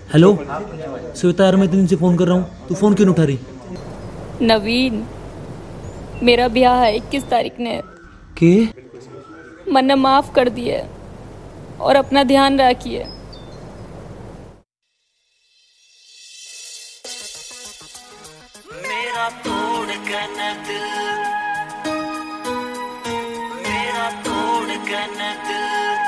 Hello Shweta यार, मैं 3 दिन से फ़ोन कर रहा हूँ, तू फ़ोन क्यों नहीं उठा रही? नवीन, मेरा ब्याह है 21 तारीख ने। के? मैंने माफ़ कर दिए और अपना ध्यान रखिए। मेरा तोड़ के न दिल, मेरा तोड़ के न दिल,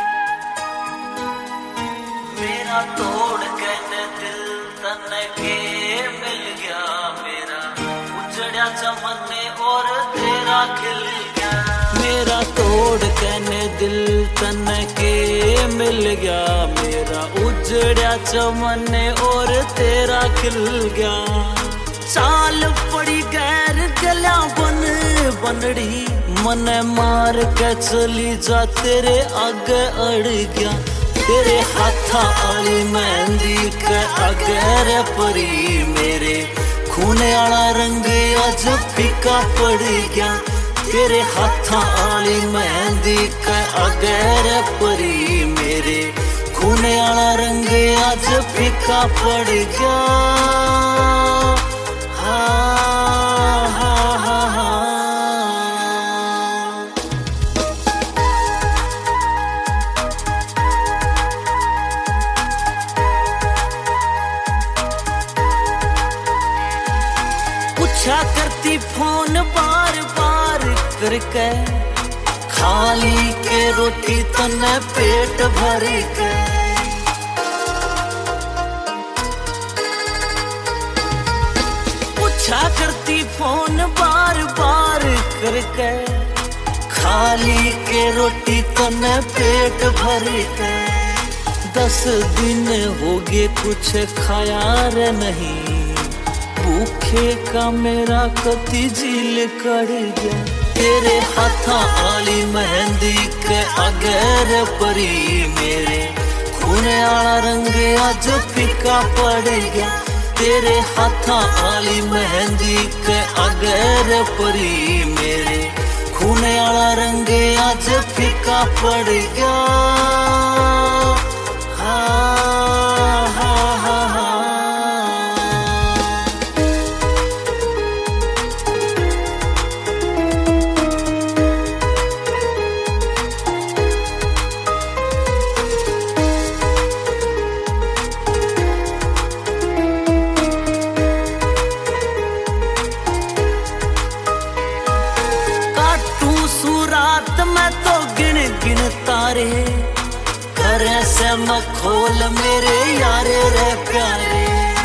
मेरा तोड़ के न दिल तन्ने के मिल गया। मेरा उजड़ा चमन और तेरा खिल गया। मेरा तोड़ के न दिल तन्ने के मिल गया। मेरा उजड़ा चमन और तेरा खिल गया। चाल पड़ी गैर गल्या बनड़ी, मन मार के चली जा तेरे आगे अड़ गया। तेरे हाथा आली मेहंदी के आगे रे परी, मेरे खूने आला रंग आज फीका पड़ गया। तेरे हाथा आली मेहंदी के आगे रे परी, मेरे खूने आला रंग आज फीका पड़ गया। पूछा करती फोन बार बार करके, खाली के रोटी तने पेट भर के। पूछा करती फोन बार बार करके, खाली के रोटी तने पेट भर के। 10 दिन हो गए कुछ खाया रे नहीं, भूखे का मेरा कति झील कर गया। तेरे हाथा आली मेहंदी के आगे रे परी, मेरे खूने आला रंग आज फीका पड़ गया। तेरे हाथा आली मेहंदी के आगे रे परी, मेरे खूने आला रंग आज फीका पड़ गया। मैं तो गिन गिन तारे करे से मखोल मेरे यारे रे प्यारे।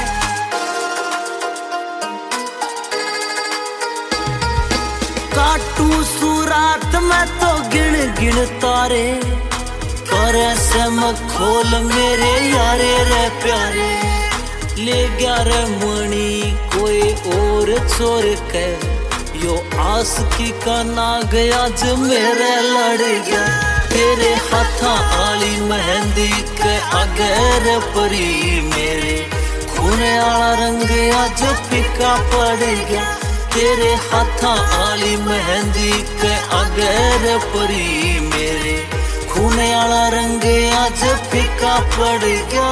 काटू सुरात मैं तो गिन गिन तारे करे से मखोल मेरे यारे रे प्यारे। ले गया रे मणि कोई और चोर के, यो आसकी का नाग आज मेरे लड़ गया। तेरे हाथा आली मेहंदी के आगे रे परी, मेरे खूने आला रंग आज फीका पड़ गया। तेरे हाथा आली मेहंदी के आगे रे परी, मेरे खूने आला रंग आज फीका पड़ गया।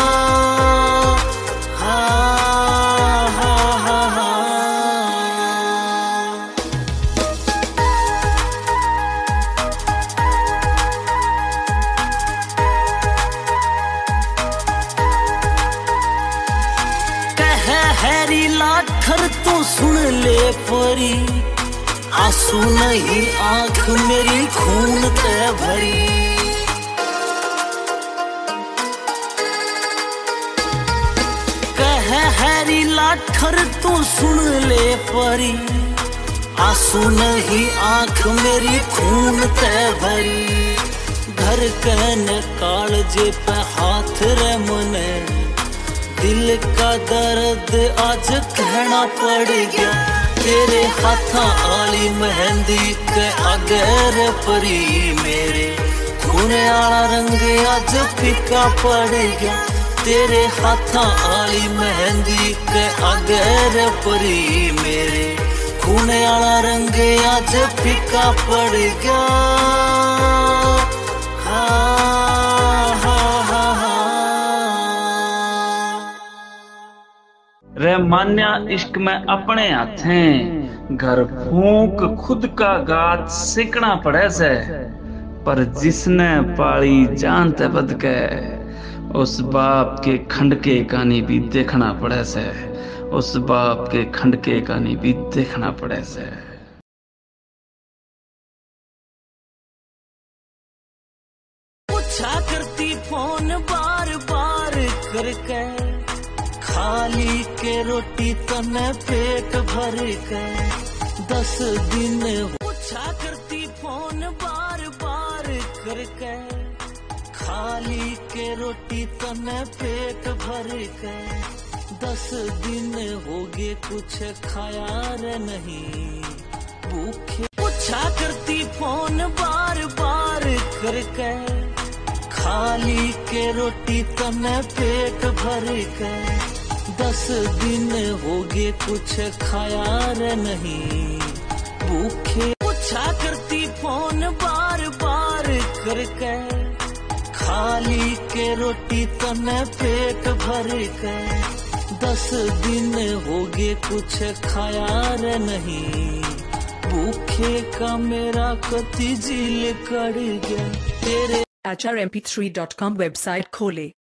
हैरी लाठर तू सुन ले परी, आंसू नहीं आंख मेरी खून ते भरी। कह हैरी लाठर तू सुन ले परी, आंसू नहीं आंख मेरी खून ते भरी। घर कहन कालजे पे हाथ रे मने, दिल का दर्द आज कहना पड़ गया। तेरे हाथा आली मेहंदी के आगे रे परी, मेरे खूने आला रंग आज फीका पड़ गया। तेरे हाथा आली मेहंदी के आगे रे परी, मेरे खूने आला रंग आज फीका पड़ गया। हा हा हा हा। रे मान्या इश्क में अपने हाथें, घर फूंक खुद का गात सीखना पड़े से, पर जिसने पाली जान ते बद के, उस बाप के खंडके कहानी भी देखना पड़े से, उस बाप के खंडके कहानी भी देखना पड़े से। पूछा करती फोन बार बार करके, खाली के रोटी तने पेट भर के 10 दिन। पूछा करती फोन बार बार करके, खाली के रोटी तने पेट भर के 10 दिन हो गए कुछ खाया रे नहीं भूखे। पूछा करती फोन बार बार करके, खाली के रोटी तने पेट भर के 10 दिन हो गए कुछ खाया रे नहीं भूखे। पूछा करती फोन बार बार करके, खाली के रोटी तने पेट भर के 10 दिन हो गए कुछ खाया रे नहीं भूखे का मेरा कति जिल कर गया तेरे। HRMP3.com वेबसाइट खोले।